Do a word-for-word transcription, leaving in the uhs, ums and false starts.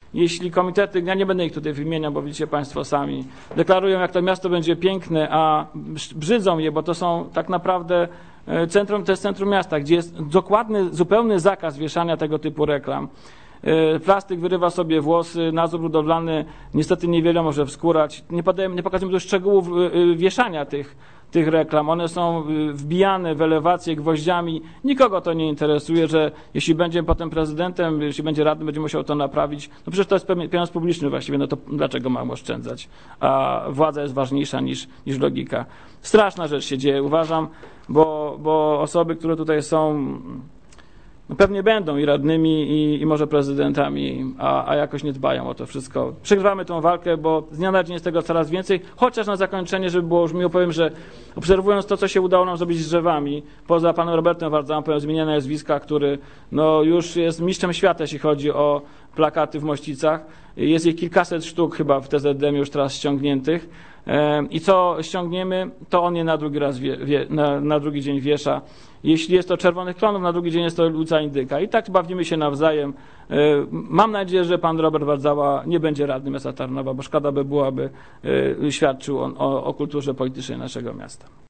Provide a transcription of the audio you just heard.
Jeśli komitety, ja nie będę ich tutaj wymieniał, bo widzicie Państwo sami, deklarują, jak to miasto będzie piękne, a brzydzą je, bo to są tak naprawdę centrum, to jest centrum miasta, gdzie jest dokładny, zupełny zakaz wieszania tego typu reklam. Plastyk wyrywa sobie włosy, nadzór budowlany niestety niewiele może wskórać. Nie, podaję, nie pokazuję tu szczegółów wieszania tych, tych reklam. One są wbijane w elewację gwoździami. Nikogo to nie interesuje, że jeśli będzie potem prezydentem, jeśli będzie radnym, będzie musiał to naprawić. No przecież to jest pieniądz publiczny właściwie, no to dlaczego mam oszczędzać? A władza jest ważniejsza niż, niż logika. Straszna rzecz się dzieje, uważam, bo, bo osoby, które tutaj są, no pewnie będą i radnymi, i, i może prezydentami, a, a jakoś nie dbają o to wszystko. Przegrywamy tę walkę, bo z dnia na dzień jest tego coraz więcej, chociaż na zakończenie, żeby było już miło, powiem, że obserwując to, co się udało nam zrobić z drzewami, poza panem Robertem Wardzałą, powiem, zmieniania nazwiska, który no, już jest mistrzem świata, jeśli chodzi o plakaty w Mościcach. Jest ich kilkaset sztuk chyba w T Z D już teraz ściągniętych. I co ściągniemy, to on je na drugi raz wie, wie, na, na drugi dzień wiesza. Jeśli jest to Czerwonych Klonów, na drugi dzień jest to Luca Indyka. I tak bawimy się nawzajem. Mam nadzieję, że pan Robert Wardzała nie będzie radnym miasta Tarnowa, bo szkoda by było, aby świadczył on o, o kulturze politycznej naszego miasta.